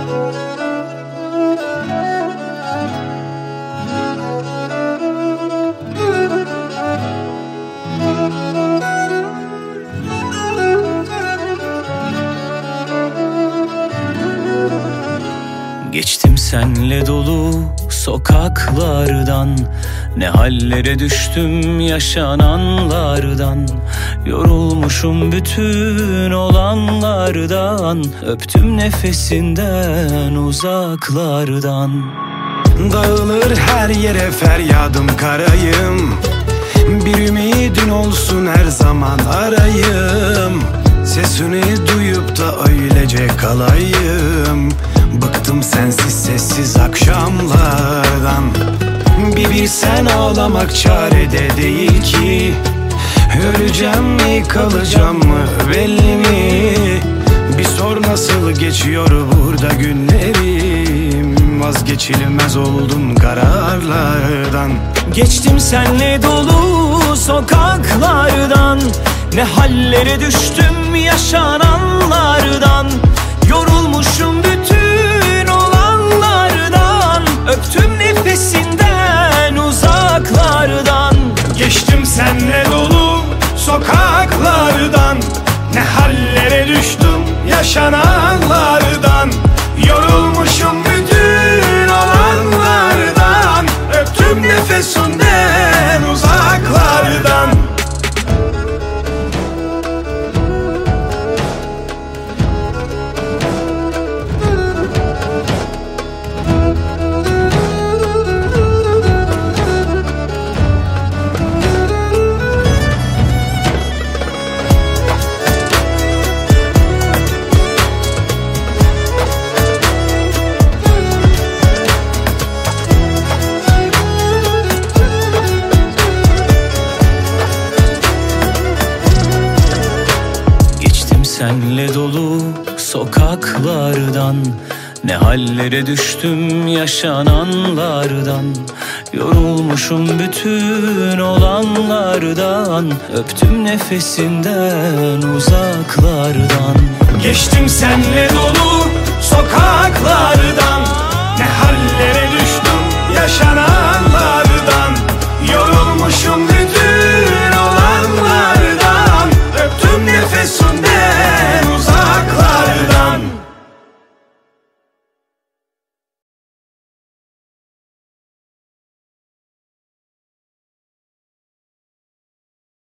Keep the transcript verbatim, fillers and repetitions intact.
Geçtim senle dolu sokaklardan, ne hallere düştüm yaşananlardan. Yorulmuşum bütün olanlardan, öptüm nefesinden uzaklardan. Dağılır her yere feryadım karayım, bir ümidin olsun her zaman arayım. Sesini duyup da öylece kalayım. Bıktım sensiz sessiz akşamlardan. Bir bilsen ağlamak çarede değil ki. Öleceğim mi kalacağım mı belli mi? Bir sor nasıl geçiyor burada günlerim. Vazgeçilmez oldum kararlardan. Geçtim senle dolu sokaklardan, ne hallere düştüm yaşananlardan. Yorulmuşum bütün olanlardan, öptüm nefesinden uzaklardan. Geçtim senle dolu sokaklardan, ne hallere düştüm yaşananlardan. Yorulmuşum bütün olanlardan, öptüm nefesinden uzaklardan. Senle dolu sokaklardan, ne hallere düştüm yaşananlardan. Yorulmuşum bütün olanlardan, öptüm nefesinden uzaklardan. Geçtim senle dolu sokaklardan,